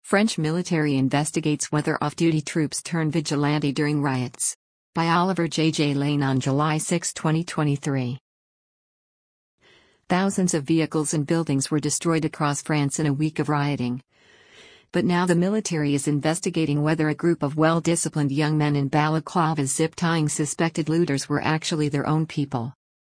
French military investigates whether off-duty troops turn vigilante during riots. By Oliver J. Lane on July 6, 2023. Thousands of vehicles and buildings were destroyed across France in a week of rioting. But now the military is investigating whether a group of well-disciplined young men in balaclavas zip-tying suspected looters were actually their own people.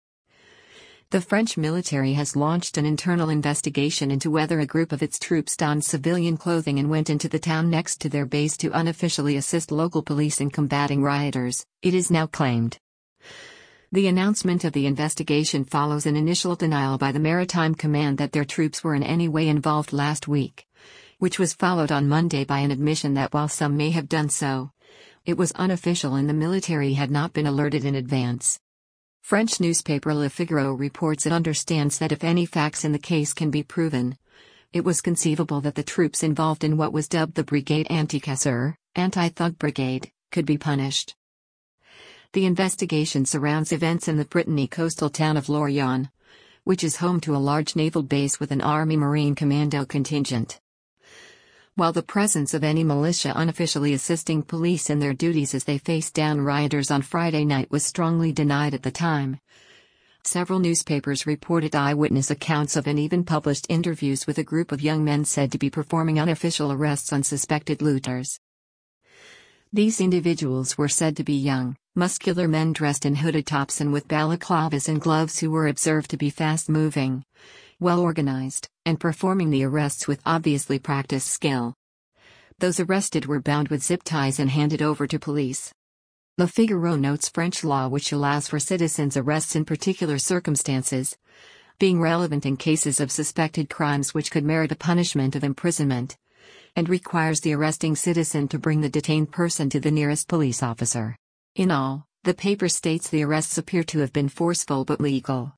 The French military has launched an internal investigation into whether a group of its troops donned civilian clothing and went into the town next to their base to unofficially assist local police in combating rioters, it is now claimed. The announcement of the investigation follows an initial denial by the Maritime Command that their troops were in any way involved last week, which was followed on Monday by an admission that while some may have done so, it was unofficial and the military had not been alerted in advance. French newspaper Le Figaro reports it understands that if any facts in the case can be proven, it was conceivable that the troops involved in what was dubbed the Brigade Anticasseur, Anti-Thug Brigade, could be punished. The investigation surrounds events in the Brittany coastal town of Lorient, which is home to a large naval base with an Army Marine Commando contingent. While the presence of any militia unofficially assisting police in their duties as they faced down rioters on Friday night was strongly denied at the time, several newspapers reported eyewitness accounts of and even published interviews with a group of young men said to be performing unofficial arrests on suspected looters. These individuals were said to be young, muscular men dressed in hooded tops and with balaclavas and gloves who were observed to be fast-moving, well-organized, and performing the arrests with obviously practiced skill. Those arrested were bound with zip ties and handed over to police. Le Figaro notes French law which allows for citizens' arrests in particular circumstances, being relevant in cases of suspected crimes which could merit a punishment of imprisonment, and requires the arresting citizen to bring the detained person to the nearest police officer. In all, the paper states the arrests appear to have been forceful but legal.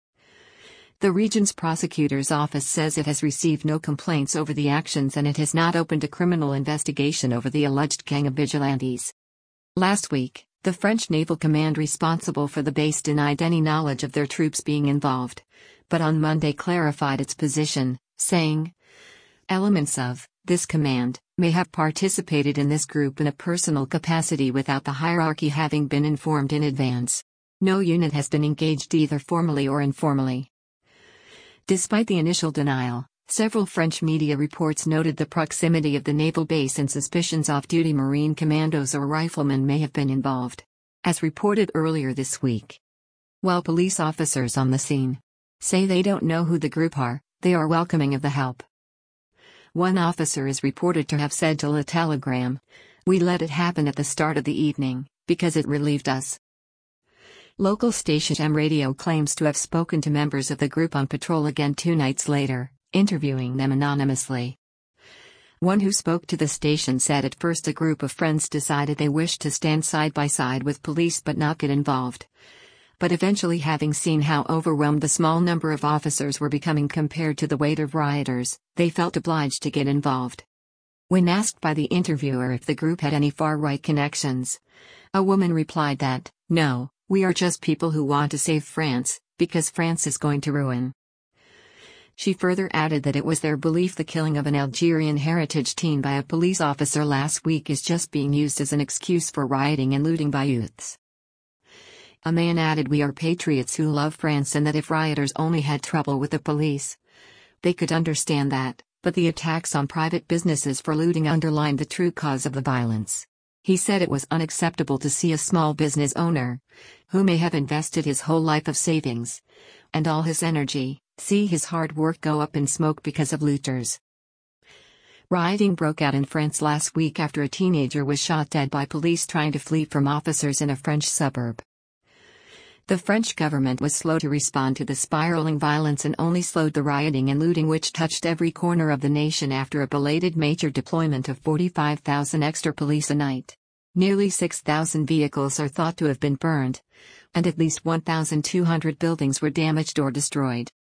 The region's prosecutor's office says it has received no complaints over the actions and it has not opened a criminal investigation over the alleged gang of vigilantes. Last week, the French Naval Command responsible for the base denied any knowledge of their troops being involved, but on Monday clarified its position, saying, "Elements of this command may have participated in this group in a personal capacity without the hierarchy having been informed in advance. No unit has been engaged either formally or informally." Despite the initial denial, several French media reports noted the proximity of the naval base and suspicions off-duty Marine commandos or riflemen may have been involved, as reported earlier this week. While police officers on the scene say they don't know who the group are, they are welcoming of the help. One officer is reported to have said to Le Telegram, "We let it happen at the start of the evening, because it relieved us." Local station M Radio claims to have spoken to members of the group on patrol again 2 nights later, interviewing them anonymously. One who spoke to the station said at first a group of friends decided they wished to stand side by side with police but not get involved. But eventually, having seen how overwhelmed the small number of officers were becoming compared to the weight of rioters, they felt obliged to get involved. When asked by the interviewer if the group had any far-right connections, a woman replied that, "No, we are just people who want to save France, because France is going to ruin." She further added that it was their belief the killing of an Algerian heritage teen by a police officer last week is just being used as an excuse for rioting and looting by youths. A man added, "We are patriots who love France and that if rioters only had trouble with the police, they could understand that, but the attacks on private businesses for looting underlined the true cause of the violence." He said it was unacceptable to see a small business owner, who may have invested his whole life of savings and all his energy, see his hard work go up in smoke because of looters. Rioting broke out in France last week after a teenager was shot dead by police trying to flee from officers in a French suburb. The French government was slow to respond to the spiraling violence and only slowed the rioting and looting which touched every corner of the nation after a belated major deployment of 45,000 extra police a night. Nearly 6,000 vehicles are thought to have been burned, and at least 1,200 buildings were damaged or destroyed.